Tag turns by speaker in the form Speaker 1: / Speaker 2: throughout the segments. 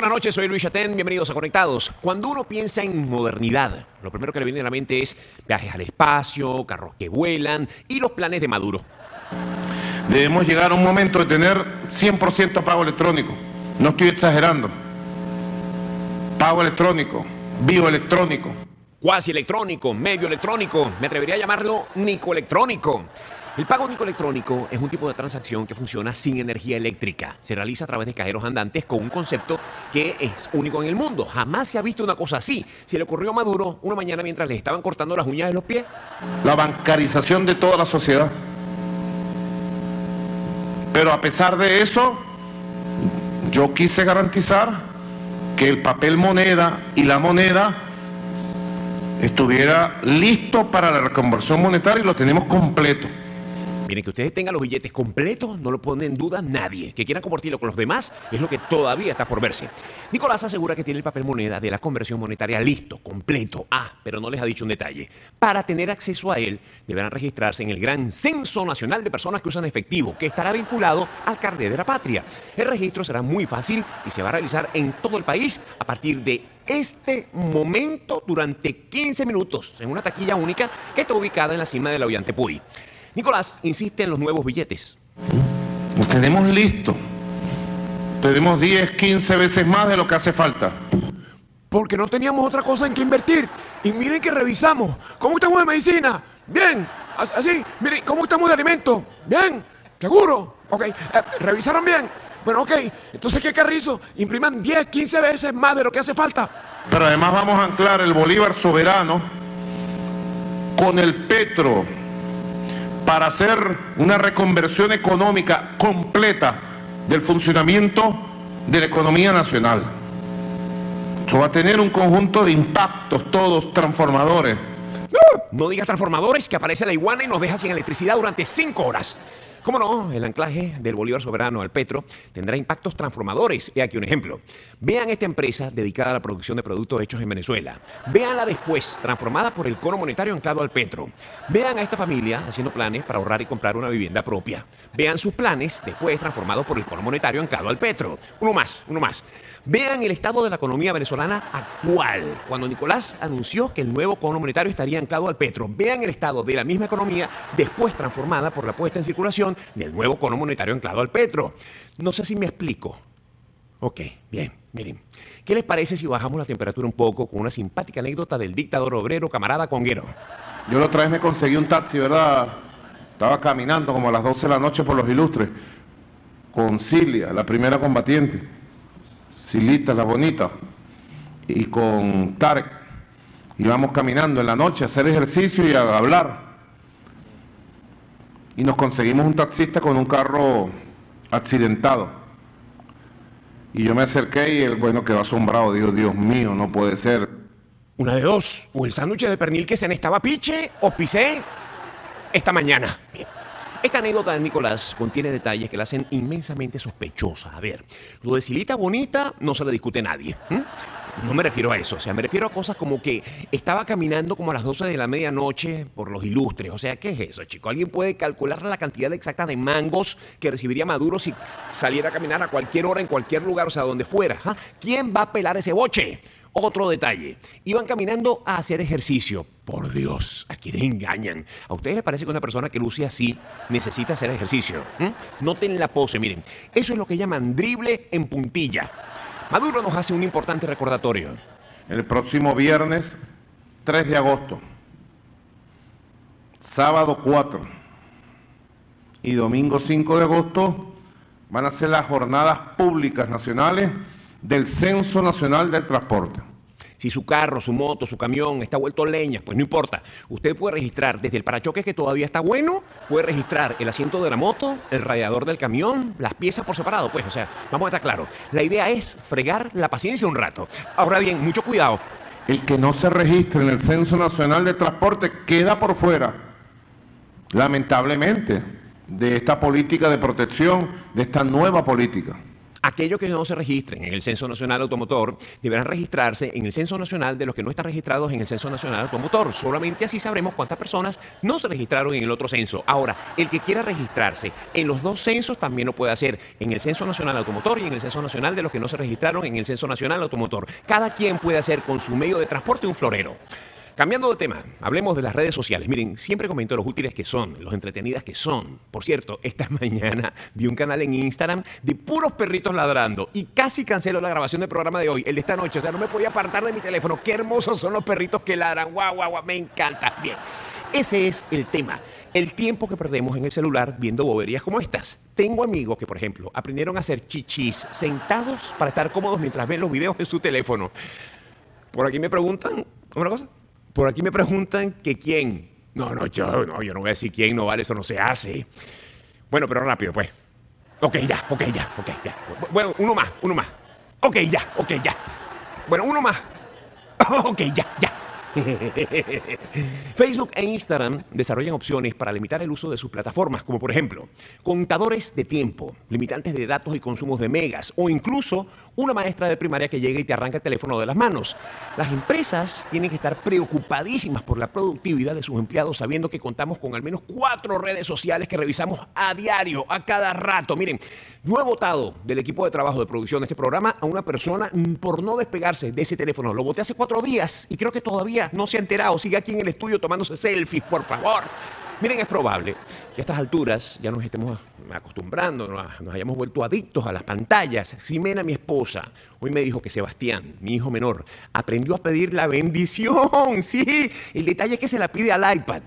Speaker 1: buenas noches, soy Luis Chatén, bienvenidos a Conectados. Cuando uno piensa en modernidad, lo primero que le viene a la mente es viajes al espacio, carros que vuelan y los planes de Maduro.
Speaker 2: Debemos llegar a un momento de tener 100% pago electrónico. No estoy exagerando. Pago electrónico, bioelectrónico.
Speaker 1: Cuasi electrónico, medio electrónico, me atrevería a llamarlo nicoelectrónico. El pago nicoelectrónico es un tipo de transacción que funciona sin energía eléctrica. Se realiza a través de cajeros andantes con un concepto que es único en el mundo. Jamás se ha visto una cosa así. Se le ocurrió a Maduro una mañana mientras le estaban cortando las uñas de los pies.
Speaker 2: La bancarización de toda la sociedad. Pero a pesar de eso, yo quise garantizar que el papel moneda y la moneda estuviera listo para la reconversión monetaria y lo tenemos completo.
Speaker 1: Miren, que ustedes tengan los billetes completos no lo pone en duda nadie. Que quieran compartirlo con los demás es lo que todavía está por verse. Nicolás asegura que tiene el papel moneda de la conversión monetaria listo, completo. Pero no les ha dicho un detalle. Para tener acceso a él, deberán registrarse en el Gran Censo Nacional de Personas que usan efectivo, que estará vinculado al Carnet de la Patria. El registro será muy fácil y se va a realizar en todo el país a partir de este momento durante 15 minutos en una taquilla única que está ubicada en la cima del Ollantaytambo. Nicolás insiste en los nuevos billetes.
Speaker 2: Los tenemos listos. Tenemos 10, 15 veces más de lo que hace falta.
Speaker 3: Porque no teníamos otra cosa en que invertir. Y miren que revisamos. ¿Cómo estamos de medicina? Bien. Así. Miren, ¿cómo estamos de alimentos? Bien. ¿Seguro? Ok. ¿Revisaron bien? Bueno, ok. Entonces, ¿qué carrizo? Impriman 10, 15 veces más de lo que hace falta.
Speaker 2: Pero además vamos a anclar el bolívar soberano con el petro para hacer una reconversión económica completa del funcionamiento de la economía nacional. Eso va a tener un conjunto de impactos todos transformadores.
Speaker 1: No digas transformadores, que aparece la iguana y nos deja sin electricidad durante 5 horas. ¿Cómo no? El anclaje del bolívar soberano al petro tendrá impactos transformadores. He aquí un ejemplo. Vean esta empresa dedicada a la producción de productos hechos en Venezuela. Véanla después, transformada por el cono monetario anclado al petro. Vean a esta familia haciendo planes para ahorrar y comprar una vivienda propia. Vean sus planes después transformados por el cono monetario anclado al petro. Uno más. Vean el estado de la economía venezolana actual, cuando Nicolás anunció que el nuevo cono monetario estaría anclado al petro. Vean el estado de la misma economía después transformada por la puesta en circulación del nuevo cono monetario anclado al petro. No sé si me explico. Ok, bien, miren. ¿Qué les parece si bajamos la temperatura un poco con una simpática anécdota del dictador obrero camarada Conguero?
Speaker 2: Yo la otra vez me conseguí un taxi, ¿verdad? Estaba caminando como a las 12 de la noche por Los Ilustres con Cilia, la primera combatiente, Silita, la bonita, y con Tarek. Íbamos caminando en la noche a hacer ejercicio y a hablar. Y nos conseguimos un taxista con un carro accidentado. Y yo me acerqué y él, bueno, quedó asombrado. Dijo, Dios mío, no puede ser.
Speaker 1: Una de dos. O el sándwich de pernil que se estaba piche o pisé esta mañana. Bien. Esta anécdota de Nicolás contiene detalles que la hacen inmensamente sospechosa. A ver, lo de Silita bonita no se le discute a nadie. No me refiero a eso, o sea, me refiero a cosas como que estaba caminando como a las 12 de la medianoche por Los Ilustres. O sea, ¿qué es eso, chico? ¿Alguien puede calcular la cantidad exacta de mangos que recibiría Maduro si saliera a caminar a cualquier hora, en cualquier lugar, o sea, donde fuera? ¿Quién va a pelar ese boche? Otro detalle, iban caminando a hacer ejercicio. Por Dios, ¿a quién engañan? ¿A ustedes les parece que una persona que luce así necesita hacer ejercicio? Noten la pose, miren. Eso es lo que llaman drible en puntilla. Maduro nos hace un importante recordatorio.
Speaker 2: El próximo viernes 3 de agosto, sábado 4 y domingo 5 de agosto van a ser las jornadas públicas nacionales del Censo Nacional del Transporte.
Speaker 1: Si su carro, su moto, su camión está vuelto leña, pues no importa. Usted puede registrar desde el parachoques que todavía está bueno, puede registrar el asiento de la moto, el radiador del camión, las piezas por separado, pues, o sea, vamos a estar claros. La idea es fregar la paciencia un rato. Ahora bien, mucho cuidado.
Speaker 2: El que no se registre en el Censo Nacional de Transporte queda por fuera, lamentablemente, de esta política de protección, de esta nueva política.
Speaker 1: Aquellos que no se registren en el Censo Nacional Automotor deberán registrarse en el Censo Nacional de los que no están registrados en el Censo Nacional Automotor. Solamente así sabremos cuántas personas no se registraron en el otro censo. Ahora, el que quiera registrarse en los dos censos también lo puede hacer, en el Censo Nacional Automotor y en el Censo Nacional de los que no se registraron en el Censo Nacional Automotor. Cada quien puede hacer con su medio de transporte un florero. Cambiando de tema, hablemos de las redes sociales. Miren, siempre comento los útiles que son, los entretenidas que son. Por cierto, esta mañana vi un canal en Instagram de puros perritos ladrando y casi cancelo la grabación del programa de hoy, el de esta noche. O sea, no me podía apartar de mi teléfono. Qué hermosos son los perritos que ladran. Guau, guau, guau, me encanta. Bien, ese es el tema. El tiempo que perdemos en el celular viendo boberías como estas. Tengo amigos que, por ejemplo, aprendieron a hacer chichis sentados para estar cómodos mientras ven los videos en su teléfono. Por aquí me preguntan, ¿una cosa? Por aquí me preguntan que quién. Yo no voy a decir quién, no vale, eso no se hace. Bueno, pero rápido, pues. Ok, ya. Bueno, uno más. Ok, ya. Bueno, uno más. Ok, ya. Facebook e Instagram desarrollan opciones para limitar el uso de sus plataformas, como por ejemplo, contadores de tiempo, limitantes de datos y consumos de megas, o incluso una maestra de primaria que llega y te arranca el teléfono de las manos. Las empresas tienen que estar preocupadísimas por la productividad de sus empleados, sabiendo que contamos con al menos 4 redes sociales que revisamos a diario, a cada rato. Miren, no he votado del equipo de trabajo de producción de este programa a una persona por no despegarse de ese teléfono. Lo voté hace 4 días y creo que todavía no se ha enterado. Sigue aquí en el estudio tomándose selfies, por favor. Miren, es probable que a estas alturas ya nos estemos acostumbrando, nos hayamos vuelto adictos a las pantallas. Ximena, mi esposa, hoy me dijo que Sebastián, mi hijo menor, aprendió a pedir la bendición. Sí, el detalle es que se la pide al iPad.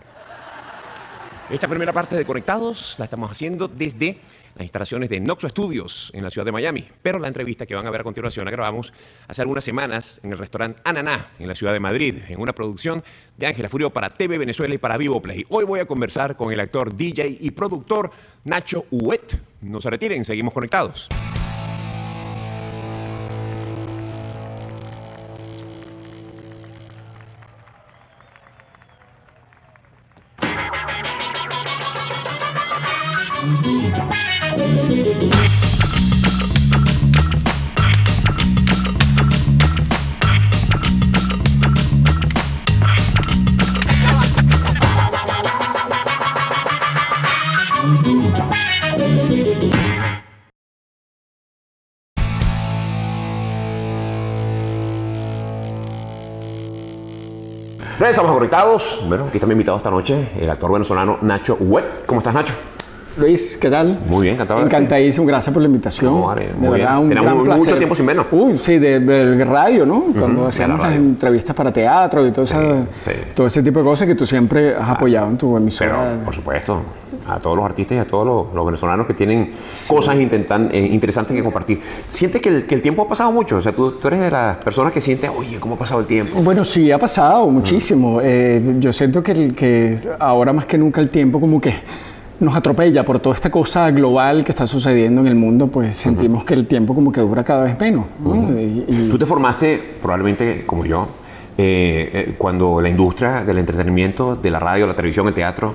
Speaker 1: Esta primera parte de Conectados la estamos haciendo desde las instalaciones de Noxo Studios en la ciudad de Miami. Pero la entrevista que van a ver a continuación la grabamos hace algunas semanas en el restaurante Ananá en la ciudad de Madrid, en una producción de Ángela Furio para TV Venezuela y para Vivo Play. Hoy voy a conversar con el actor, DJ y productor Nacho Huet. No se retiren, seguimos conectados. Estamos conectados. Bueno, aquí está mi invitado esta noche, el actor venezolano Nacho Huet. ¿Cómo estás, Nacho?
Speaker 4: Luis, ¿qué tal?
Speaker 1: Muy bien, encantado.
Speaker 4: Encantadísimo, gracias por la invitación.
Speaker 1: No, vale,
Speaker 4: de verdad, un gran
Speaker 1: Tenemos
Speaker 4: placer.
Speaker 1: mucho tiempo sin vernos.
Speaker 4: Uy, sí, del radio, ¿no? Cuando hacíamos las
Speaker 1: radio.
Speaker 4: entrevistas para teatro y todo,
Speaker 1: Sí.
Speaker 4: todo ese tipo de cosas que tú siempre has apoyado en tu emisora.
Speaker 1: Pero, por supuesto, a todos los artistas y a todos los venezolanos que tienen cosas interesantes que compartir. ¿Sientes que el tiempo ha pasado mucho? O sea, tú eres de las personas que sientes, oye, ¿cómo ha pasado el tiempo?
Speaker 4: Bueno, sí, ha pasado muchísimo. Yo siento que ahora más que nunca el tiempo como que nos atropella por toda esta cosa global que está sucediendo en el mundo, pues sentimos que el tiempo como que dura cada vez menos, ¿no?
Speaker 1: Tú te formaste, probablemente como yo, cuando la industria del entretenimiento, de la radio, la televisión, el teatro,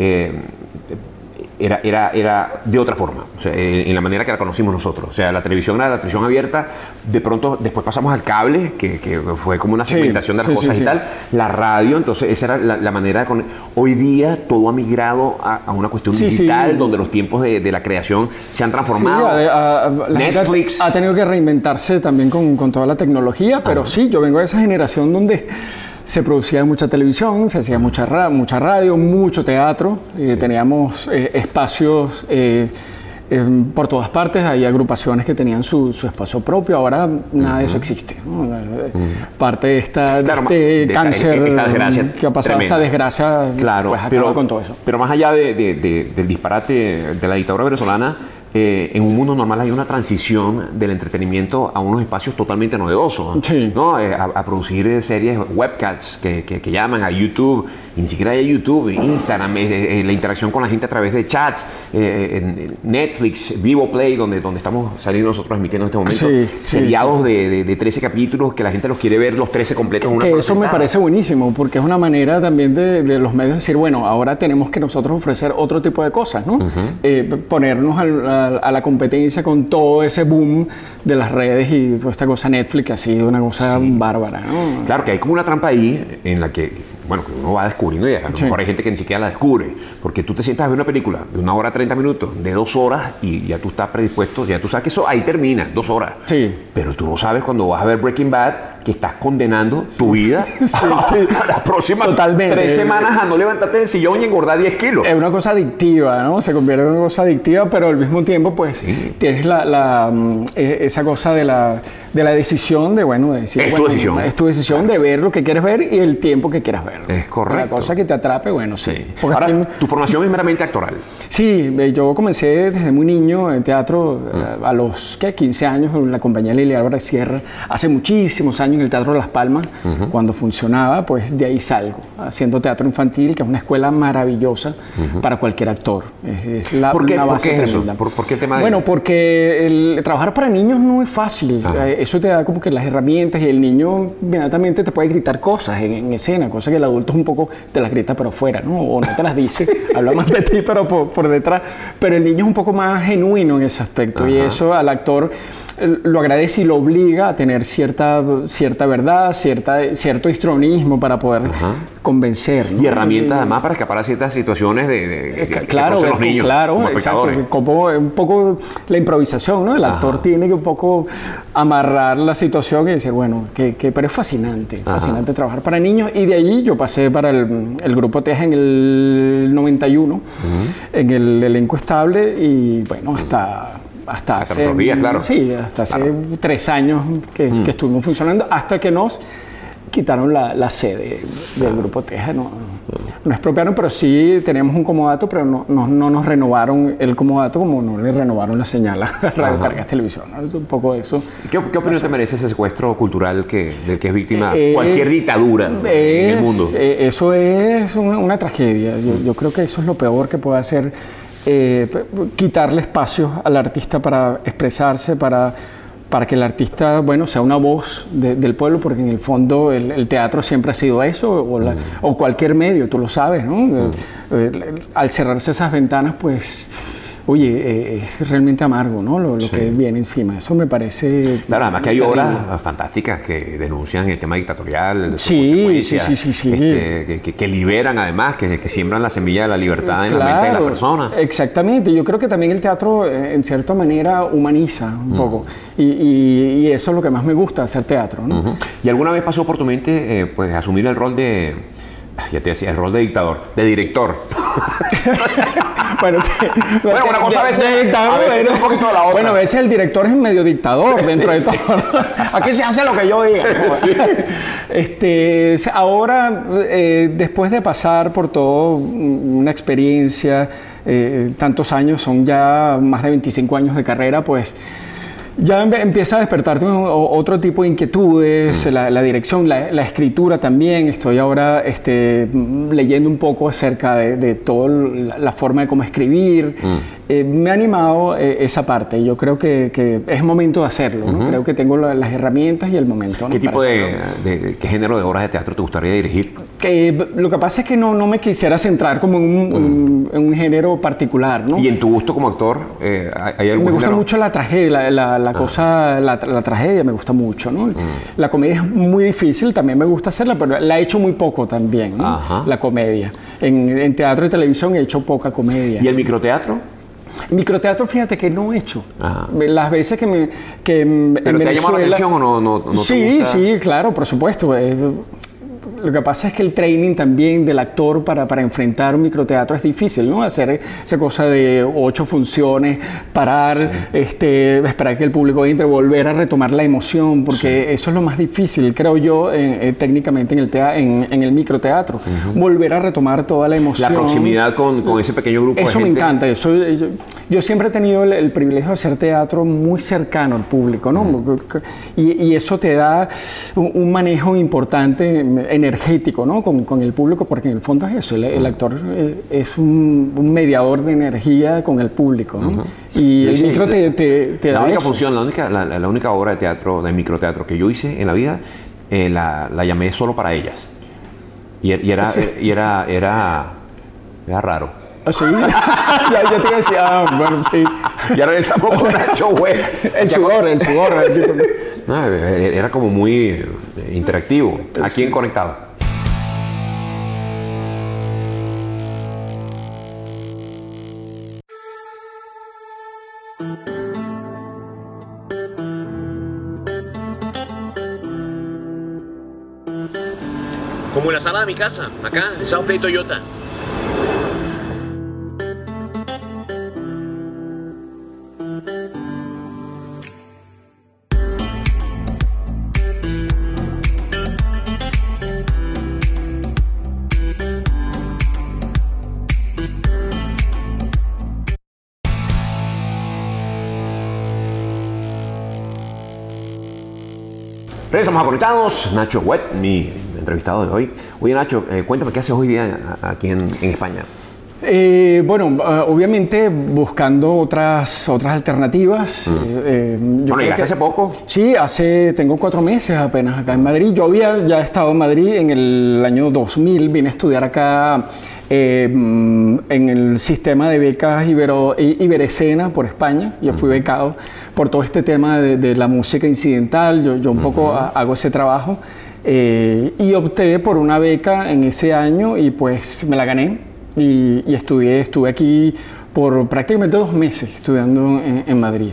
Speaker 1: era de otra forma, o sea, en la manera que la conocimos nosotros. O sea, la televisión era la televisión abierta, de pronto después pasamos al cable, que fue como una segmentación de las cosas y tal, la radio, entonces esa era la manera de hoy día todo ha migrado a una cuestión digital, donde los tiempos de la creación se han transformado.
Speaker 4: Netflix ha tenido que reinventarse también con toda la tecnología, pero sí, yo vengo de esa generación donde se producía mucha televisión, se hacía mucha radio, mucho teatro, teníamos espacios por todas partes, hay agrupaciones que tenían su espacio propio, ahora nada de eso existe, ¿no? Parte de este cáncer
Speaker 1: desgracia
Speaker 4: que ha pasado,
Speaker 1: tremenda.
Speaker 4: esta desgracia,
Speaker 1: claro,
Speaker 4: pues acaba con todo eso.
Speaker 1: Pero más allá del disparate de la dictadura venezolana, en un mundo normal hay una transición del entretenimiento a unos espacios totalmente novedosos,
Speaker 4: Sí.
Speaker 1: ¿no? A producir series webcasts que llaman a YouTube y ni siquiera hay YouTube, Instagram, la interacción con la gente a través de chats, Netflix, Vivo Play, donde estamos saliendo nosotros emitiendo en este momento, seriados de 13 capítulos que la gente los quiere ver los 13 completos en una sola
Speaker 4: Eso
Speaker 1: sentada.
Speaker 4: me parece buenísimo, porque es una manera también de los medios decir, bueno, ahora tenemos que nosotros ofrecer otro tipo de cosas, ¿no? Ponernos a la competencia con todo ese boom de las redes y toda esta cosa Netflix, que ha sido una cosa bárbara, ¿no?
Speaker 1: Claro que hay como una trampa ahí en la que, bueno, que uno va descubriendo y a lo mejor hay gente que ni siquiera la descubre, porque tú te sientas a ver una película de 1 hora 30 minutos, de 2 horas y ya tú estás predispuesto, ya tú sabes que eso ahí termina, 2 horas.
Speaker 4: Sí.
Speaker 1: Pero tú no sabes cuando vas a ver Breaking Bad que estás condenando tu vida a las próximas 3 semanas a no levantarte del sillón y engordar 10 kilos.
Speaker 4: Es una cosa adictiva, ¿no? Se convierte en una cosa adictiva, pero al mismo tiempo, pues, tienes esa cosa de la decisión de, bueno, de decir,
Speaker 1: tu decisión.
Speaker 4: Es tu decisión de ver lo que quieres ver y el tiempo que quieras ver.
Speaker 1: Es correcto.
Speaker 4: La cosa que te atrape, bueno, sí.
Speaker 1: Ahora, tu formación es meramente actoral.
Speaker 4: Sí, yo comencé desde muy niño en teatro, a los 15 años en la compañía Lili Álvarez Sierra, hace muchísimos años en el Teatro Las Palmas, cuando funcionaba, pues de ahí salgo, haciendo teatro infantil, que es una escuela maravillosa para cualquier actor. Es
Speaker 1: ¿Por qué es eso?
Speaker 4: tremenda.
Speaker 1: ¿Por qué el tema de...?
Speaker 4: Bueno, porque trabajar para niños no es fácil. Eso te da como que las herramientas y el niño inmediatamente te puede gritar cosas en escena, cosas que el adulto un poco te las grita pero afuera, ¿no? O no te las dice, habla más de ti pero por detrás. Pero el niño es un poco más genuino en ese aspecto y eso al actor lo agradece y lo obliga a tener cierta verdad, cierto histrionismo para poder convencer, ¿no?
Speaker 1: Y herramientas además para escapar a ciertas situaciones
Speaker 4: claro,
Speaker 1: de los niños,
Speaker 4: claro,
Speaker 1: como
Speaker 4: exacto,
Speaker 1: espectadores.
Speaker 4: como un poco la improvisación, ¿no? El actor tiene que un poco amarrar la situación y decir, bueno, pero es fascinante trabajar para niños, y de allí yo pasé para el Grupo Teja en el 91, en el elenco estable, y bueno, hasta hace
Speaker 1: otros días, claro.
Speaker 4: Sí, hasta hace 3 años que estuvimos funcionando, hasta que nos quitaron la sede del Grupo Teja. Nos expropiaron, pero sí teníamos un comodato, pero no nos renovaron el comodato, como no le renovaron la señal a Radio Cargas Televisión, ¿no? Es un poco eso.
Speaker 1: ¿Qué opinión te merece ese secuestro cultural del que es víctima cualquier dictadura en el mundo?
Speaker 4: Eso es una tragedia. Yo creo que eso es lo peor que puede hacer. Quitarle espacio al artista para expresarse, para que el artista, bueno, sea una voz del pueblo, porque en el fondo el teatro siempre ha sido eso, o cualquier medio, tú lo sabes, ¿no? Al cerrarse esas ventanas, pues, oye, es realmente amargo, ¿no? Lo que viene encima. Eso me parece...
Speaker 1: Claro, además que hay
Speaker 4: terrible.
Speaker 1: obras fantásticas que denuncian el tema dictatorial,
Speaker 4: Sí.
Speaker 1: que liberan además, que siembran la semilla de la libertad en la mente de la persona.
Speaker 4: Exactamente. Yo creo que también el teatro, en cierta manera, humaniza un poco. Y eso es lo que más me gusta, hacer teatro, ¿no?
Speaker 1: ¿Y alguna vez pasó por tu mente pues, asumir el rol de... Ya te decía, el rol de dictador, de director?
Speaker 4: Bueno,
Speaker 1: una cosa a veces es un poquito de la otra.
Speaker 4: Bueno, a veces el director es medio dictador dentro de todo. Aquí se hace lo que yo diga. Ahora, después de pasar por toda una experiencia, tantos años, son ya más de 25 años de carrera, pues ya empieza a despertarte otro tipo de inquietudes, la dirección, la escritura también. Estoy ahora leyendo un poco acerca de toda la forma de cómo escribir. Me ha animado esa parte. Yo creo que es momento de hacerlo, ¿no? Creo que tengo las herramientas y el momento, ¿no?
Speaker 1: ¿Qué tipo qué género de obras de teatro te gustaría dirigir?
Speaker 4: Lo que pasa es que no me quisiera centrar como en un género particular, ¿no?
Speaker 1: ¿Y en tu gusto como actor hay algún
Speaker 4: Me gusta
Speaker 1: género?
Speaker 4: mucho la tragedia, la tragedia me gusta mucho, ¿no? La comedia es muy difícil, también me gusta hacerla, pero la he hecho muy poco también, ¿no? La comedia. En teatro y televisión he hecho poca comedia.
Speaker 1: ¿Y el microteatro?
Speaker 4: Microteatro, fíjate que no he hecho. Las veces que
Speaker 1: ¿Pero te ha llamado la atención o no te gusta?
Speaker 4: Sí, claro, por supuesto. Lo que pasa es que el training también del actor para enfrentar un microteatro es difícil, ¿no? Hacer esa cosa de 8 funciones, parar, esperar que el público entre, volver a retomar la emoción, porque eso es lo más difícil, creo yo, técnicamente en el microteatro. Volver a retomar toda la emoción.
Speaker 1: La proximidad con ese pequeño grupo de gente.
Speaker 4: Eso me encanta. Yo siempre he tenido el privilegio de hacer teatro muy cercano al público, ¿no? Y eso te da un manejo importante, energético, energético, ¿no? Con el público, porque en el fondo es eso, el actor es un mediador de energía con el público, ¿no? Y el micro te da
Speaker 1: la única
Speaker 4: eso.
Speaker 1: función, la única obra de teatro, de microteatro que yo hice en la vida, la llamé Solo para ellas. Y era raro.
Speaker 4: ¿Ah, sí? ya te decía, bueno, sí.
Speaker 1: Y ahora regresamos con Nacho Wet.
Speaker 4: El sudor.
Speaker 1: No, era como muy interactivo. Aquí en Conectado. Como en la sala de mi casa, acá, en South Bay Toyota. Regresamos a Conectados. Nacho Wet, mi entrevistado de hoy. Oye, Nacho, cuéntame qué haces hoy día aquí en España.
Speaker 4: Bueno, obviamente buscando otras alternativas.
Speaker 1: Bueno, ¿llegaste hace poco?
Speaker 4: Sí, tengo 4 meses apenas acá en Madrid. Yo había ya estado en Madrid en el año 2000, vine a estudiar acá en el sistema de becas Iberescena por España. Yo fui becado por todo este tema de la música incidental. Yo un poco hago ese trabajo y opté por una beca en ese año y pues me la gané. Y estuve aquí por prácticamente 2 meses estudiando en Madrid.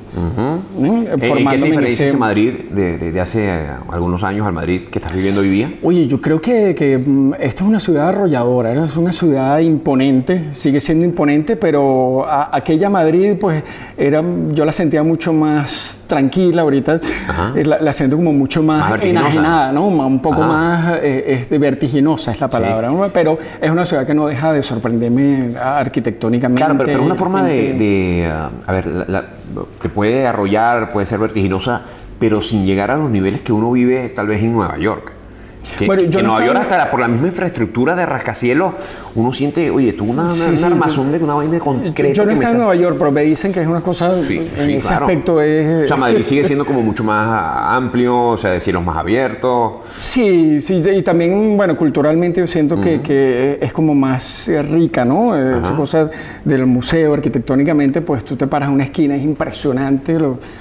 Speaker 1: ¿Qué se diferencia ese Madrid de hace algunos años al Madrid que estás viviendo hoy día?
Speaker 4: Oye, yo creo que esta es una ciudad arrolladora, es una ciudad imponente, sigue siendo imponente, pero aquella Madrid, pues, yo la sentía mucho más tranquila. Ahorita la siento como mucho más enajenada, ¿no? Un poco más vertiginosa es la palabra, ¿no? Pero es una ciudad que no deja de sorprenderme arquitectónicamente.
Speaker 1: Claro, pero una forma a ver, te puede arrollar, puede ser vertiginosa, pero sin llegar a los niveles que uno vive tal vez en Nueva York. Que Nueva York, hasta por la misma infraestructura de rascacielos, uno siente, oye, tú un armazón de una vaina de concreto.
Speaker 4: Yo no estoy en Nueva York, pero me dicen que es una cosa, en ese aspecto es...
Speaker 1: O sea, Madrid sigue siendo como mucho más amplio, o sea, de cielos más abiertos.
Speaker 4: Sí, y también, bueno, culturalmente yo siento que es como más rica, ¿no? Esa cosa del museo, arquitectónicamente, pues tú te paras en una esquina, es impresionante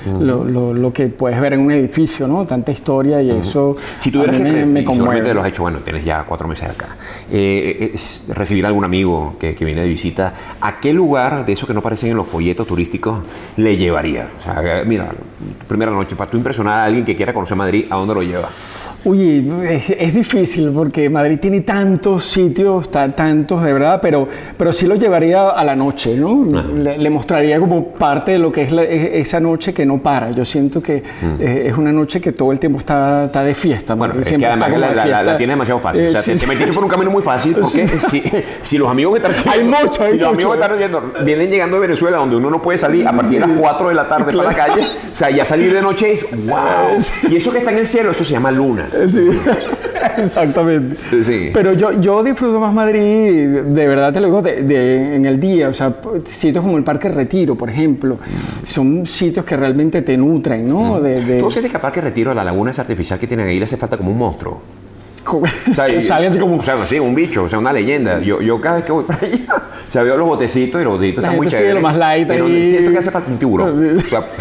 Speaker 4: lo que puedes ver en un edificio, ¿no? Tanta historia y eso...
Speaker 1: Si tuvieras que seguramente lo has hecho, bueno, tienes ya 4 meses acá. Recibir a algún amigo que viene de visita, ¿a qué lugar de esos que no aparecen en los folletos turísticos le llevaría? O sea, mira, primera noche, para tú impresionar a alguien que quiera conocer Madrid, ¿a dónde lo lleva?
Speaker 4: Uy, es difícil porque Madrid tiene tantos sitios, tantos de verdad, pero sí lo llevaría a la noche, ¿no? Le mostraría como parte de lo que es esa noche que no para. Yo siento que es una noche que todo el tiempo está de fiesta.
Speaker 1: Bueno, es que además la tiene demasiado fácil. O sea, te metiste por un camino muy fácil porque si los amigos que están vienen llegando de Venezuela, donde uno no puede salir a partir de las 4 de la tarde para la calle, o sea, ya salir de noche es wow. Y eso que está en el cielo, eso se llama luna.
Speaker 4: Sí, exactamente.
Speaker 1: Sí.
Speaker 4: Pero yo disfruto más Madrid, de verdad te lo digo, en el día. O sea, sitios como el Parque Retiro, por ejemplo, son sitios que realmente te nutren, ¿no?
Speaker 1: ¿Tú sientes que el Parque Retiro, la laguna esa artificial que tienen ahí, le hace falta como un monstruo? O sea,
Speaker 4: sale así como...
Speaker 1: O sea, sí, un bicho, o sea, una leyenda. Yo cada vez que voy para allá, o sea, veo los botecitos y los botecitos están muy chéveres.
Speaker 4: Lo más light
Speaker 1: pero
Speaker 4: ahí.
Speaker 1: siento que hace falta un tiburón.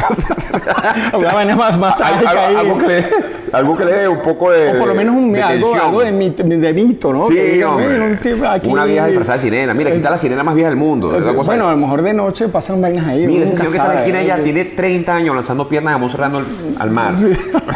Speaker 1: O sea,
Speaker 4: más trágica ahí.
Speaker 1: Algo que le dé un poco de...
Speaker 4: O por lo menos algo de mito, ¿no?
Speaker 1: Sí,
Speaker 4: que,
Speaker 1: hombre. Una vieja disfrazada de sirena. Mira, aquí está la sirena más vieja del mundo.
Speaker 4: Bueno, a lo mejor de noche pasan vainas ahí.
Speaker 1: Mira, ese señor que está en la esquina ya tiene 30 años lanzando piernas a cerrando al mar.
Speaker 4: Sí.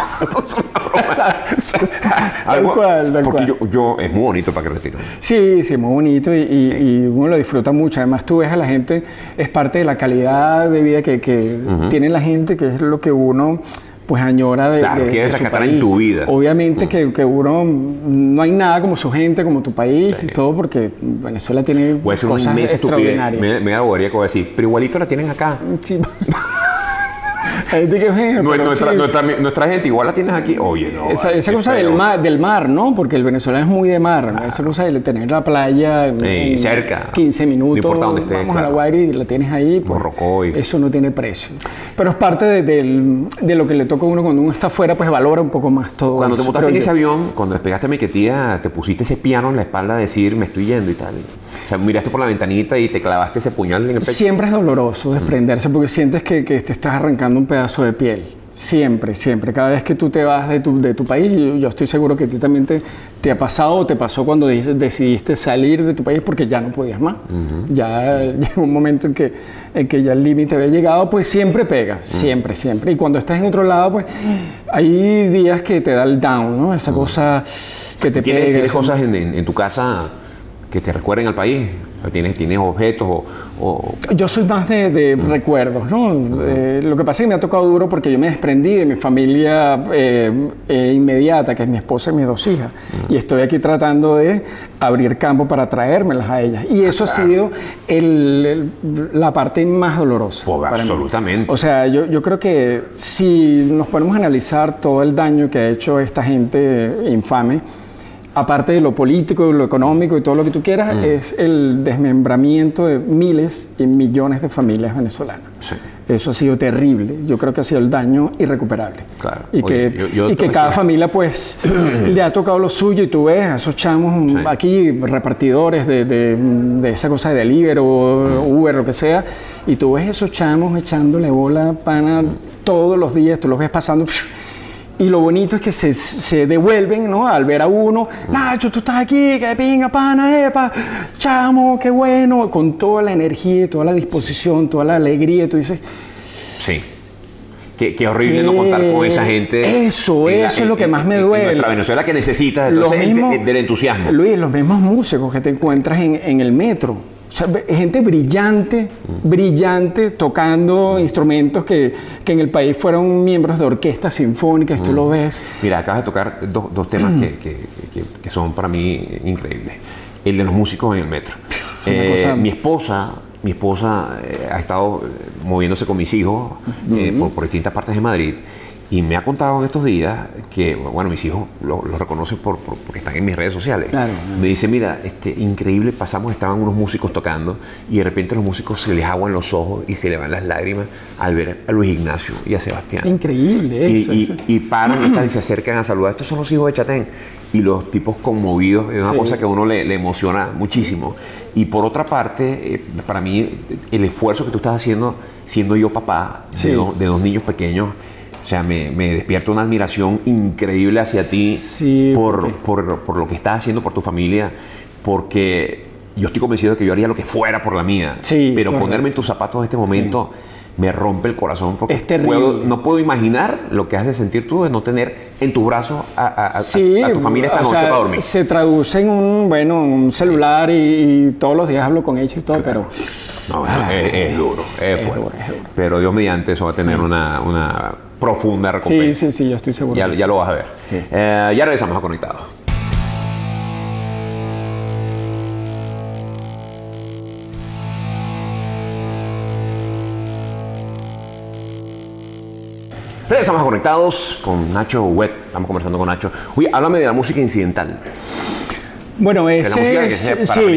Speaker 1: Porque es muy bonito el Parque Retiro.
Speaker 4: Sí, muy bonito y uno lo disfruta mucho. Además, tú ves a la gente, es parte de la calidad de vida que tiene la gente, que es lo que uno pues añora de
Speaker 1: quieres rescatar en tu vida.
Speaker 4: Obviamente que uno, no hay nada como su gente, como tu país y todo, porque Venezuela tiene cosas extraordinarias.
Speaker 1: Me da bobería que voy a decir, pero igualito la tienen acá.
Speaker 4: Sí. gente que, pero sí.
Speaker 1: Nuestra gente igual la tienes aquí. Oye, no.
Speaker 4: Esa cosa del mar, ¿no? Porque el venezolano es muy de mar. Claro. Esa cosa de tener la playa en
Speaker 1: cerca.
Speaker 4: 15 minutos. No
Speaker 1: importa dónde estés.
Speaker 4: Vamos a La Guaira y la tienes ahí. Pues,
Speaker 1: Morrocoy.
Speaker 4: Eso no tiene precio. Pero es parte de lo que le toca a uno cuando uno está afuera, pues valora un poco más todo.
Speaker 1: Cuando te montaste en ese avión, cuando despegaste a Maiquetía, te pusiste ese piano en la espalda a decir, me estoy yendo y tal. O sea, miraste por la ventanita y te clavaste ese puñal en el pecho.
Speaker 4: Siempre es doloroso desprenderse porque sientes que te estás arrancando un pedazo de piel. Siempre, siempre. Cada vez que tú te vas de tu país, yo estoy seguro que a ti también te ha pasado o te pasó cuando decidiste salir de tu país porque ya no podías más. Ya llegó un momento en que ya el límite había llegado, pues siempre pega, siempre, siempre. Y cuando estás en otro lado, pues hay días que te da el down, ¿no? Esa cosa que te pega.
Speaker 1: ¿Tienes cosas en tu casa que te recuerden al país? O sea, ¿tienes objetos o...?
Speaker 4: Yo soy más de recuerdos, ¿no? Lo que pasa es que me ha tocado duro porque yo me desprendí de mi familia inmediata, que es mi esposa y mis 2 hijas. Y estoy aquí tratando de abrir campo para traérmelas a ellas. Y eso ha sido la parte más dolorosa.
Speaker 1: Pues absolutamente.
Speaker 4: O sea, yo creo que si nos ponemos a analizar todo el daño que ha hecho esta gente infame, aparte de lo político, lo económico y todo lo que tú quieras, es el desmembramiento de miles y millones de familias venezolanas. Sí. Eso ha sido terrible. Yo creo que ha sido el daño irrecuperable. Claro. Y que cada familia, pues, le ha tocado lo suyo y tú ves a esos chamos aquí, repartidores de esa cosa de delivery o Uber, lo que sea, y tú ves esos chamos echándole bola pana todos los días, tú los ves pasando... Y lo bonito es que se devuelven, ¿no? Al ver a uno, Nacho, tú estás aquí, que pinga, pana, epa, chamo, qué bueno, con toda la energía, toda la disposición, toda la alegría, tú dices...
Speaker 1: Sí. Qué horrible no contar con esa gente.
Speaker 4: Eso es lo que más me duele.
Speaker 1: En nuestra Venezuela que necesita entonces, del entusiasmo.
Speaker 4: Luis, los mismos músicos que te encuentras en el metro. O sea, gente brillante, tocando instrumentos que en el país fueron miembros de orquestas sinfónicas, tú lo ves.
Speaker 1: Mira, acabas de tocar dos temas que son para mí increíbles. El de los músicos en el metro. Mi esposa ha estado moviéndose con mis hijos por distintas partes de Madrid. Y me ha contado en estos días que, bueno, mis hijos lo reconocen porque están en mis redes sociales. Claro. Me dice, mira, increíble, estaban unos músicos tocando y de repente los músicos se les aguan los ojos y se le van las lágrimas al ver a Luis Ignacio y a Sebastián.
Speaker 4: Increíble eso.
Speaker 1: Y paran y se acercan a saludar. Estos son los hijos de Chatén. Y los tipos conmovidos, es una cosa que a uno le emociona muchísimo. Y por otra parte, para mí, el esfuerzo que tú estás haciendo, siendo yo papá de 2 niños pequeños, o sea, me despierta una admiración increíble hacia ti por lo que estás haciendo por tu familia, porque yo estoy convencido de que yo haría lo que fuera por la mía, pero ponerme en tus zapatos en este momento me rompe el corazón porque
Speaker 4: es terrible.
Speaker 1: No puedo imaginar lo que has de sentir tú de no tener en tus brazos a tu familia esta noche para dormir.
Speaker 4: Se traduce en un celular y todos los días hablo con ellos y todo, pero...
Speaker 1: No, es duro, es fuerte. Duro. Pero Dios mediante eso va a tener una profunda recompensa.
Speaker 4: Sí, yo estoy seguro.
Speaker 1: Ya lo vas a ver. Sí. Ya regresamos a Conectados. Regresamos a Conectados con Nacho Huet. Estamos conversando con Nacho. Oye, háblame de la música incidental.
Speaker 4: Bueno, eso es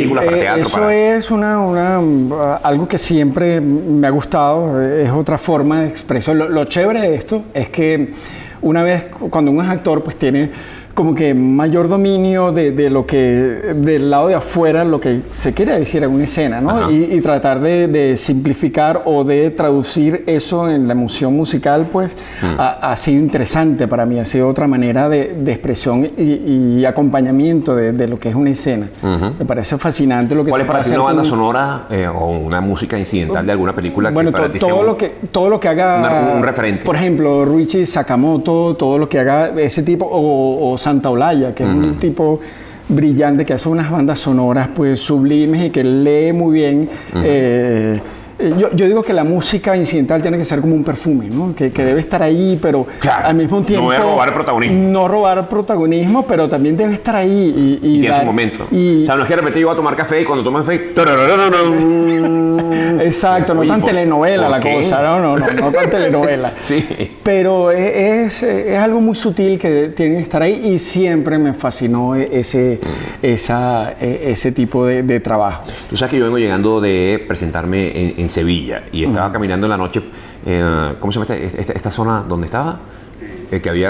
Speaker 4: algo que siempre me ha gustado, es otra forma de expresión. Lo chévere de esto es que una vez, cuando uno es actor, pues tiene como que mayor dominio de lo que, del lado de afuera, lo que se quiere decir en una escena, ¿no? Y tratar de simplificar o de traducir eso en la emoción musical, pues ha sido interesante para mí, ha sido otra manera de expresión y acompañamiento de lo que es una escena. Me parece fascinante lo que
Speaker 1: ¿Cuál
Speaker 4: se
Speaker 1: es para ti una banda sonora o una música incidental de alguna película
Speaker 4: bueno,
Speaker 1: que para ti
Speaker 4: todo lo que haga
Speaker 1: un referente?
Speaker 4: Por ejemplo, Ruichi Sakamoto, todo lo que haga ese tipo, o Santa Olaya, que es un tipo brillante que hace unas bandas sonoras pues sublimes y que lee muy bien yo digo que la música incidental tiene que ser como un perfume, ¿no? Que debe estar ahí, pero
Speaker 1: Claro,
Speaker 4: al mismo tiempo...
Speaker 1: no es robar protagonismo.
Speaker 4: No robar protagonismo, pero también debe estar ahí.
Speaker 1: Y tiene
Speaker 4: dar-
Speaker 1: su momento.
Speaker 4: y-
Speaker 1: O sea, no es que de repente yo voy a tomar café y cuando tomo café...
Speaker 4: Exacto, no
Speaker 1: Oye,
Speaker 4: tan
Speaker 1: ¿por-
Speaker 4: telenovela
Speaker 1: por
Speaker 4: la
Speaker 1: qué?
Speaker 4: cosa, no tan telenovela.
Speaker 1: Sí.
Speaker 4: Pero es algo muy sutil que tiene que estar ahí y siempre me fascinó ese tipo de trabajo.
Speaker 1: Tú sabes que yo vengo llegando de presentarme en Sevilla y estaba caminando en la noche, ¿cómo se llama esta zona donde estaba? Que había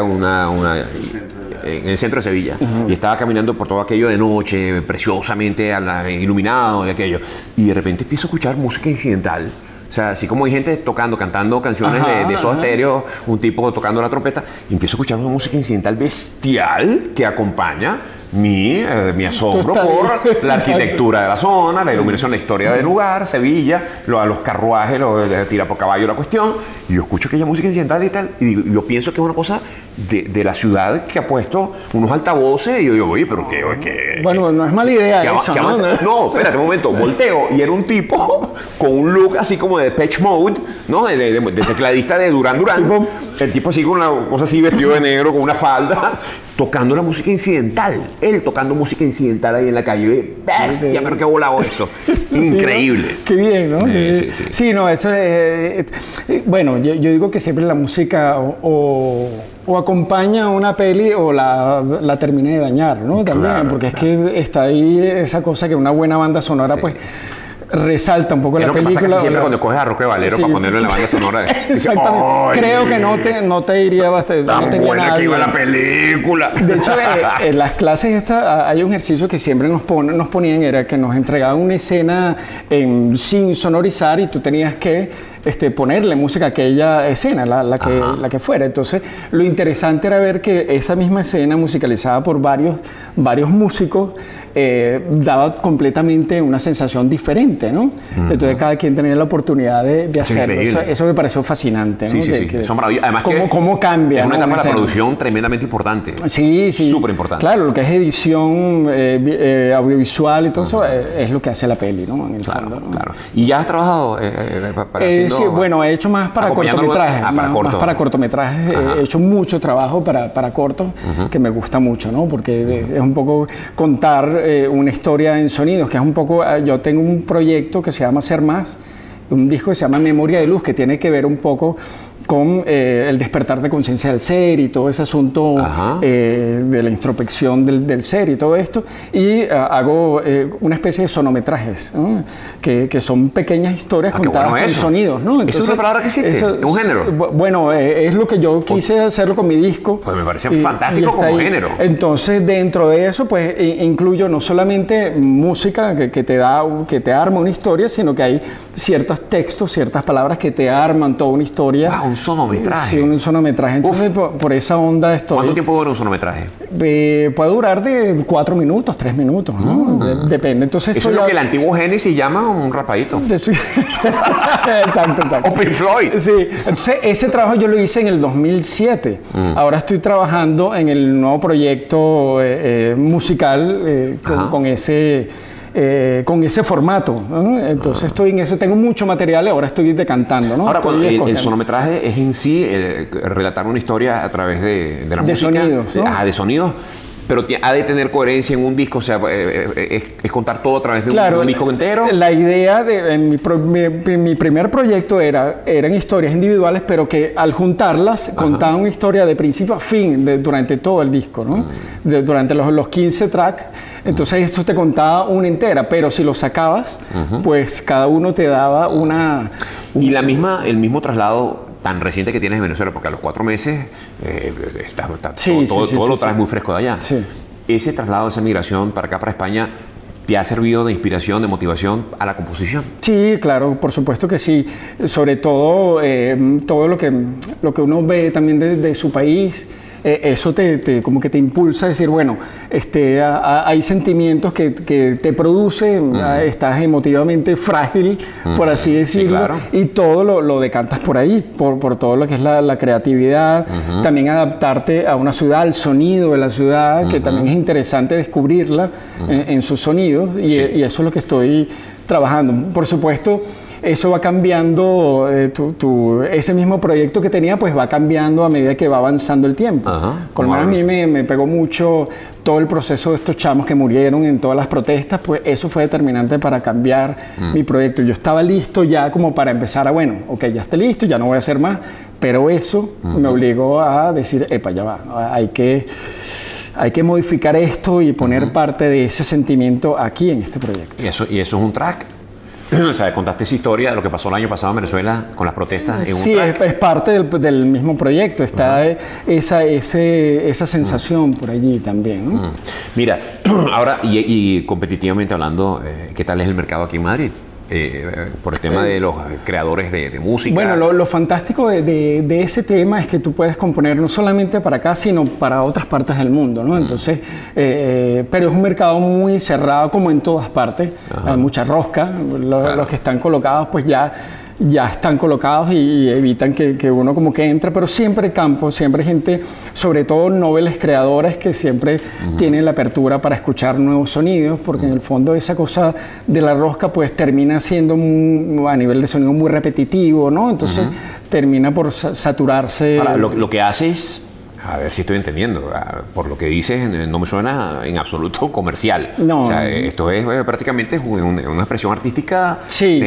Speaker 1: en el centro de Sevilla. Y estaba caminando por todo aquello de noche, preciosamente iluminado y aquello. Y de repente empiezo a escuchar música incidental. O sea, así como hay gente cantando canciones de Soda Stereo, un tipo tocando la trompeta, y empiezo a escuchar una música incidental bestial que acompaña mi asombro por la arquitectura de la zona, la iluminación, la historia del lugar, Sevilla, los carruajes, tira por caballo la cuestión, y yo escucho aquella música incidental y tal, y digo, yo pienso que es una cosa de la ciudad que ha puesto unos altavoces, y yo digo, oye, pero qué
Speaker 4: Bueno, no es mala idea eso,
Speaker 1: ¿qué
Speaker 4: ¿no?
Speaker 1: avanza? No, espérate un momento, volteo y era un tipo con un look así como de Depeche Mode, ¿no? De tecladista de Duran Duran. El tipo así con una cosa así vestido de negro, con una falda, tocando la música incidental. Él tocando música incidental ahí en la calle. Bestia, pero qué volado esto. Increíble.
Speaker 4: Qué bien, ¿no?
Speaker 1: Sí.
Speaker 4: Sí, no, eso es... bueno, yo digo que siempre la música o acompaña una peli o la termina de dañar, ¿no? También,
Speaker 1: Claro,
Speaker 4: porque es que está ahí esa cosa que una buena banda sonora, pues, resalta un poco
Speaker 1: Es
Speaker 4: la
Speaker 1: lo que pasa
Speaker 4: película.
Speaker 1: casi siempre cuando coges a Roque Valero
Speaker 4: Sí.
Speaker 1: para ponerlo en la banda sonora. dice,
Speaker 4: Exactamente.
Speaker 1: "Ay,
Speaker 4: Creo que no te iría bastante.
Speaker 1: tan
Speaker 4: no te iría
Speaker 1: buena
Speaker 4: nada
Speaker 1: que iba
Speaker 4: bien".
Speaker 1: la película.
Speaker 4: De hecho, en las clases hay un ejercicio que siempre nos ponían, era que nos entregaban una escena sin sonorizar y tú tenías que ponerle música a aquella escena, la que fuera. Entonces, lo interesante era ver que esa misma escena musicalizada por varios músicos daba completamente una sensación diferente, ¿no? Entonces, cada quien tenía la oportunidad de hacerlo.
Speaker 1: increíble.
Speaker 4: Eso me pareció fascinante, ¿no?
Speaker 1: Sí. Eso es maravilloso. Además
Speaker 4: cómo cambia,
Speaker 1: es una
Speaker 4: ¿no?
Speaker 1: etapa de la
Speaker 4: escena.
Speaker 1: producción tremendamente importante.
Speaker 4: Sí.
Speaker 1: Súper importante.
Speaker 4: Claro, lo que es edición audiovisual y todo eso es lo que hace la peli, ¿no? En el fondo, ¿no?
Speaker 1: Claro. ¿Y ya has trabajado haciendo,
Speaker 4: Sí, bueno, he hecho más para
Speaker 1: acompañando
Speaker 4: cortometrajes.
Speaker 1: para corto?
Speaker 4: Más para cortometrajes. He hecho mucho trabajo para cortos, que me gusta mucho, ¿no? Porque es un poco contar una historia en sonidos, que es un poco... Yo tengo un proyecto que se llama Ser Más, un disco que se llama Memoria de Luz, que tiene que ver un poco con el despertar de conciencia del ser y todo ese asunto de la introspección del ser y todo esto. Y hago una especie de sonometrajes, ¿no? que son pequeñas historias contadas con sonidos, ¿no?
Speaker 1: ¿Eso es una palabra que existe? ¿Es un género?
Speaker 4: Bueno, es lo que yo quise hacerlo con mi disco.
Speaker 1: Pues me parece fantástico
Speaker 4: está
Speaker 1: como
Speaker 4: ahí.
Speaker 1: género.
Speaker 4: Entonces, dentro de eso, pues incluyo no solamente música que te arma una historia, sino que hay ciertos textos, ciertas palabras que te arman toda una historia.
Speaker 1: Wow, un sonometraje.
Speaker 4: Sí, un sonometraje. Entonces, por esa onda estoy.
Speaker 1: ¿Cuánto tiempo dura un sonometraje?
Speaker 4: Puede durar de 4 minutos, 3 minutos, ¿no? Depende. Entonces,
Speaker 1: Eso es lo que el antiguo Genesis llama un rapadito.
Speaker 4: Exacto.
Speaker 1: O Pink Floyd.
Speaker 4: Sí, entonces ese trabajo yo lo hice en el 2007. Ahora estoy trabajando en el nuevo proyecto musical con ese formato, ¿no? Entonces estoy en eso, tengo mucho material y ahora estoy decantando, ¿no?
Speaker 1: Ahora,
Speaker 4: Estoy
Speaker 1: el sonometraje es en sí relatar una historia a través de la música.
Speaker 4: Sonidos, ¿no?
Speaker 1: De sonidos. Pero ha de tener coherencia en un disco, o sea, es contar todo a través de un disco entero.
Speaker 4: La idea de mi primer proyecto eran historias individuales, pero que al juntarlas contaban una historia de principio a fin durante todo el disco, ¿no? Durante los 15 tracks. Entonces esto te contaba una entera, pero si lo sacabas, pues cada uno te daba una...
Speaker 1: Y el mismo traslado tan reciente que tienes en Venezuela, porque a los 4 meses todo lo traes muy fresco de allá.
Speaker 4: Sí.
Speaker 1: Ese traslado, esa migración para acá, para España, ¿te ha servido de inspiración, de motivación a la composición?
Speaker 4: Sí, claro, por supuesto que sí. Sobre todo, todo lo que uno ve también de su país, eso como que te impulsa a decir, bueno, hay sentimientos que te producen, estás emotivamente frágil, por así decirlo,
Speaker 1: sí, claro.
Speaker 4: Y todo lo decantas por ahí, por todo lo que es la creatividad, también adaptarte a una ciudad, al sonido de la ciudad, que también es interesante descubrirla en sus sonidos, y eso es lo que estoy trabajando. Por supuesto, eso va cambiando, ese mismo proyecto que tenía pues va cambiando a medida que va avanzando el tiempo. Con lo menos a mí me pegó mucho todo el proceso de estos chamos que murieron en todas las protestas, pues eso fue determinante para cambiar mi proyecto. Yo estaba listo ya como para empezar a, bueno, ok, ya estoy listo, ya no voy a hacer más, pero eso me obligó a decir, epa, ya va, hay que modificar esto y poner parte de ese sentimiento aquí en este proyecto.
Speaker 1: Y eso es un track. O sea, contaste esa historia de lo que pasó el año pasado en Venezuela con las protestas en un track.
Speaker 4: Sí, es parte del mismo proyecto. Está esa sensación por allí también, ¿no?
Speaker 1: Mira, ahora, y competitivamente hablando, ¿qué tal es el mercado aquí en Madrid? Por el tema de los creadores de música.
Speaker 4: Bueno, lo fantástico de ese tema es que tú puedes componer no solamente para acá, sino para otras partes del mundo, ¿no? Entonces, pero es un mercado muy cerrado como en todas partes. Hay mucha rosca. Los que están colocados, pues ya están colocados y evitan que uno como que entre, pero siempre hay campo, siempre hay gente, sobre todo noveles creadores que siempre tienen la apertura para escuchar nuevos sonidos, porque en el fondo esa cosa de la rosca pues termina siendo a nivel de sonido muy repetitivo, ¿no? Entonces termina por saturarse.
Speaker 1: Ahora, lo que hace es, a ver si estoy entendiendo, por lo que dices no me suena en absoluto comercial.
Speaker 4: No.
Speaker 1: O sea, esto es prácticamente una expresión artística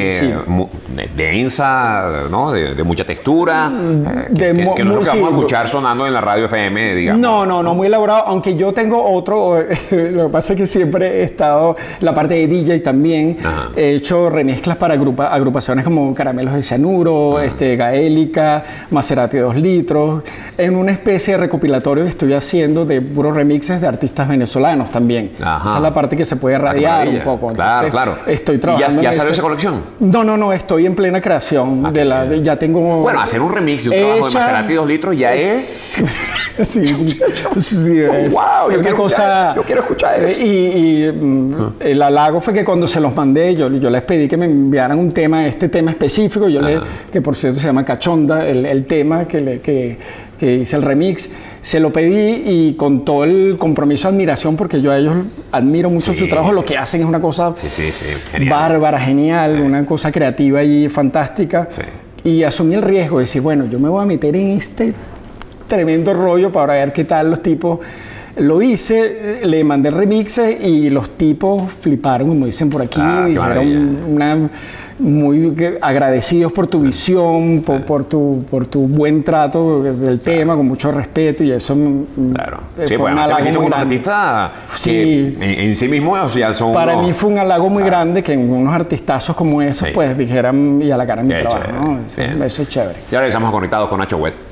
Speaker 1: densa, ¿no? De mucha textura, que no es lo que vamos a escuchar sonando en la radio FM, digamos.
Speaker 4: No, muy elaborado, aunque yo tengo otro, lo que pasa es que siempre he estado en la parte de DJ también, he hecho remezclas para agrupaciones como Caramelos de Cianuro, Gaélica, Maserati 2 litros, en una especie de recopilatorio que estoy haciendo de puros remixes de artistas venezolanos también. Esa es la parte que se puede radiar un poco. Entonces,
Speaker 1: claro.
Speaker 4: Estoy trabajando.
Speaker 1: ¿Y ya salió esa colección?
Speaker 4: No, estoy en plena creación. Ya tengo.
Speaker 1: Bueno, hacer un remix de un trabajo de Maserati 2 litros ya es.
Speaker 4: sí,
Speaker 1: wow,
Speaker 4: una cosa.
Speaker 1: Yo quiero escuchar eso.
Speaker 4: El halago fue que cuando se los mandé, yo les pedí que me enviaran un tema, este tema específico, que por cierto se llama Cachonda, el tema que hice el remix, se lo pedí y con todo el compromiso de admiración, porque yo a ellos admiro mucho su trabajo, lo que hacen es una cosa bárbara, genial, una cosa creativa y fantástica. Y asumí el riesgo de decir, bueno, yo me voy a meter en este tremendo rollo para ver qué tal los tipos. Lo hice, le mandé remixes y los tipos fliparon, como dicen por aquí, dijeron muy agradecidos por tu visión, por tu buen trato del tema, con mucho respeto, y eso
Speaker 1: fue un halago muy grande. Artista en sí mismo, o sea,
Speaker 4: para mí fue un halago muy grande que unos artistazos como esos pues dijeran y halagaran mi trabajo, ¿no? Eso es chévere.
Speaker 1: Y ahora estamos conectados con Nacho Wet.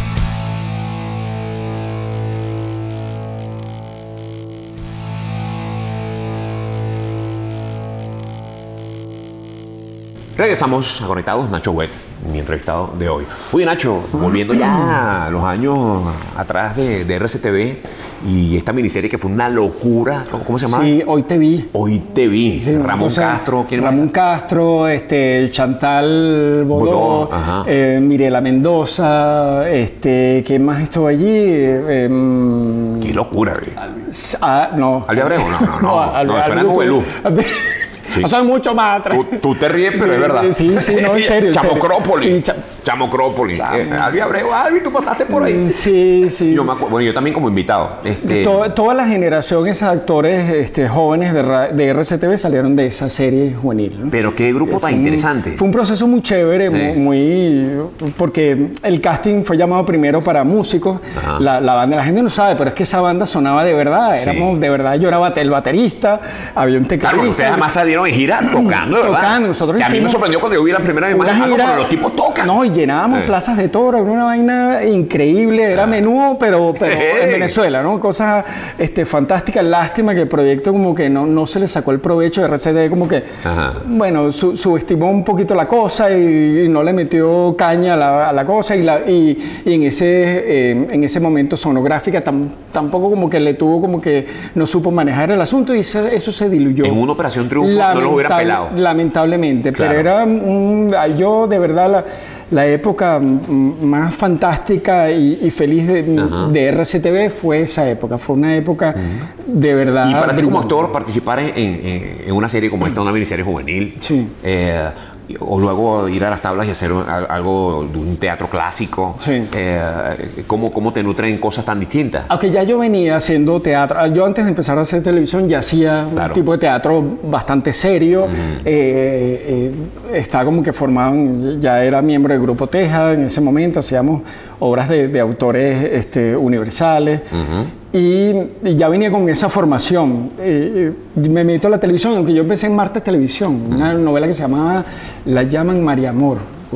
Speaker 1: Regresamos a Conectados, Nacho Wet, mi entrevistado de hoy. Oye, Nacho, volviendo ya a los años atrás de RCTV y esta miniserie que fue una locura, ¿cómo se llama?
Speaker 4: Sí, Hoy Te Vi.
Speaker 1: Hoy Te Vi. Sí, Ramón Castro. ¿Quién
Speaker 4: Ramón Castro, Chantal Bodó, Mirela Mendoza, ¿quién más estuvo allí?
Speaker 1: Qué locura, güey.
Speaker 4: No.
Speaker 1: ¿Albi Abreu? No, suena como Belú.
Speaker 4: Sí. O sea, mucho más atrás.
Speaker 1: Tú te ríes, pero es verdad.
Speaker 4: Sí, no, en serio.
Speaker 1: Chamocrópolis. Chamocrópolis. Albi Abreu, Albi, tú pasaste por ahí.
Speaker 4: Sí.
Speaker 1: Yo también como invitado.
Speaker 4: Toda la generación, esos actores jóvenes de RCTV salieron de esa serie juvenil, ¿no?
Speaker 1: Pero qué grupo tan interesante.
Speaker 4: Fue un proceso muy chévere, porque el casting fue llamado primero para músicos. La banda, la gente no sabe, pero es que esa banda sonaba de verdad. De verdad, yo era el baterista, había un tecladista.
Speaker 1: Claro, ustedes además salieron en gira tocando, ¿verdad?
Speaker 4: Tocando, nosotros
Speaker 1: que a mí me sorprendió cuando yo vi la primera imagen, pero los tipos tocan.
Speaker 4: No, y llenábamos plazas de toro, era una vaina increíble, era menudo, pero en Venezuela, ¿no? Cosas fantásticas. Lástima que el proyecto como que no se le sacó el provecho de RCTV, como que, bueno, subestimó un poquito la cosa y no le metió caña a la cosa, y en ese momento Sonográfica tampoco como que le tuvo, como que no supo manejar el asunto, y eso se diluyó.
Speaker 1: En una Operación Triunfo no lo hubiera pelado.
Speaker 4: Lamentablemente, claro. Pero era yo de verdad la época más fantástica y feliz de RCTV fue esa época. Fue una época de verdad.
Speaker 1: Y para ti como actor participar en una serie como esta, una miniserie juvenil, o luego ir a las tablas y hacer algo de un teatro clásico.
Speaker 4: Sí.
Speaker 1: ¿Cómo te nutren cosas tan distintas?
Speaker 4: Aunque ya yo venía haciendo teatro, yo antes de empezar a hacer televisión ya hacía un tipo de teatro bastante serio. Estaba como que formado, ya era miembro del Grupo Teja en ese momento, hacíamos obras de autores universales. Y ya venía con esa formación. Me metí a la televisión, aunque yo empecé en Martes Televisión, una novela que se llamaba La llaman María Amor.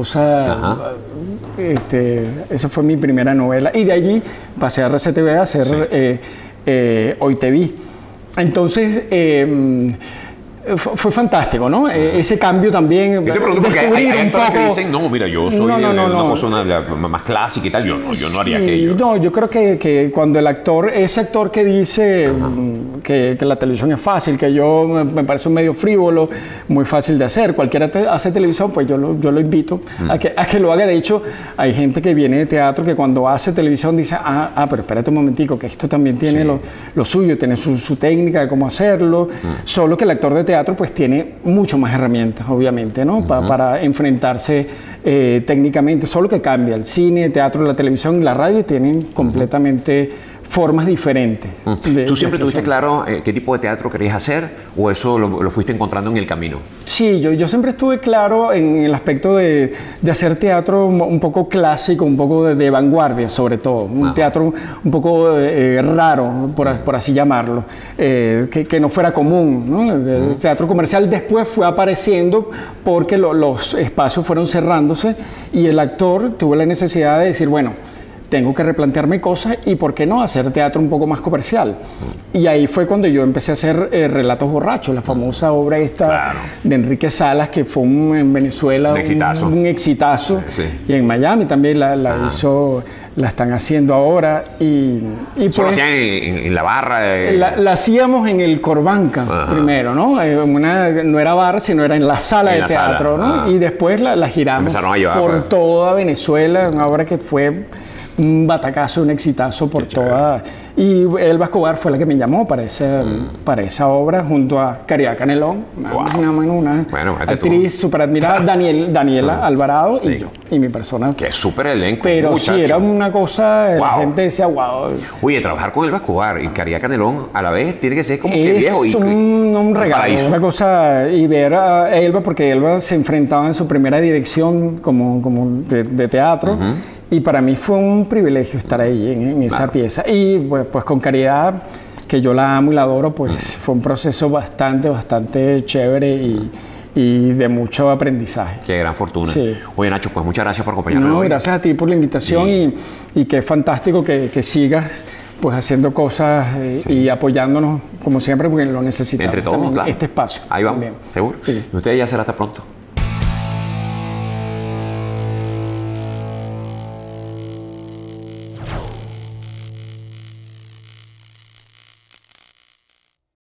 Speaker 4: Esa fue mi primera novela. Y de allí pasé a RCTV a hacer Hoy Te Vi. Entonces, fue fantástico, ¿no? Ese cambio también.
Speaker 1: Yo te pregunto porque hay actores que dicen, no, mira, yo soy una persona más clásica y tal, yo no haría aquello.
Speaker 4: No, yo creo que cuando ese actor que dice que la televisión es fácil, que yo me parece un medio frívolo, muy fácil de hacer, cualquiera hace televisión, pues yo lo invito a que lo haga. De hecho, hay gente que viene de teatro que cuando hace televisión dice, pero espérate un momentico, que esto también tiene lo suyo, tiene su técnica de cómo hacerlo, solo que el actor de teatro pues tiene mucho más herramientas, obviamente, ¿no? Para enfrentarse técnicamente, solo que cambia. El cine, el teatro, la televisión, la radio tienen completamente formas diferentes.
Speaker 1: ¿Tú siempre tuviste claro qué tipo de teatro querías hacer o eso lo fuiste encontrando en el camino?
Speaker 4: Sí, yo siempre estuve claro en el aspecto de hacer teatro un poco clásico, un poco de vanguardia sobre todo, un teatro un poco raro, por así llamarlo, que no fuera común, ¿no? El teatro comercial después fue apareciendo porque los espacios fueron cerrándose y el actor tuvo la necesidad de decir, bueno, tengo que replantearme cosas y por qué no hacer teatro un poco más comercial. Y ahí fue cuando yo empecé a hacer Relatos Borrachos, la famosa obra esta de Enrique Salas, que fue en Venezuela un exitazo.
Speaker 1: Sí.
Speaker 4: Y en Miami también la están haciendo ahora. Y
Speaker 1: ¿Eso lo hacían en la barra?
Speaker 4: La hacíamos en el Corbanca primero, ¿no? No era bar, sino era en la sala de teatro, ¿no? Y después la giramos por toda Venezuela, una obra que fue un batacazo, un exitazo por toda. Y Elba Escobar fue la que me llamó para esa obra, junto a Caridad Canelón, una actriz súper admirada, Daniela Alvarado y yo, y mi persona.
Speaker 1: Que es súper elenco.
Speaker 4: Pero
Speaker 1: muchacho.
Speaker 4: sí, era una cosa, la gente decía, wow.
Speaker 1: Oye, trabajar con Elba Escobar y Caridad Canelón a la vez tiene que ser como que
Speaker 4: es
Speaker 1: viejo.
Speaker 4: Es un regalo, una cosa, y ver a Elba, porque Elba se enfrentaba en su primera dirección como de teatro. Y para mí fue un privilegio estar ahí en esa pieza. Y pues con Caridad, que yo la amo y la adoro, pues fue un proceso bastante chévere y de mucho aprendizaje.
Speaker 1: Qué gran fortuna.
Speaker 4: Sí.
Speaker 1: Oye, Nacho, pues muchas gracias por acompañarnos hoy.
Speaker 4: Gracias a ti por la invitación y que es fantástico que sigas pues haciendo cosas y apoyándonos como siempre porque lo necesitamos.
Speaker 1: Entre todos,
Speaker 4: también,
Speaker 1: claro.
Speaker 4: este espacio.
Speaker 1: Ahí vamos,
Speaker 4: también.
Speaker 1: seguro.
Speaker 4: Sí.
Speaker 1: Y ustedes ya será hasta pronto.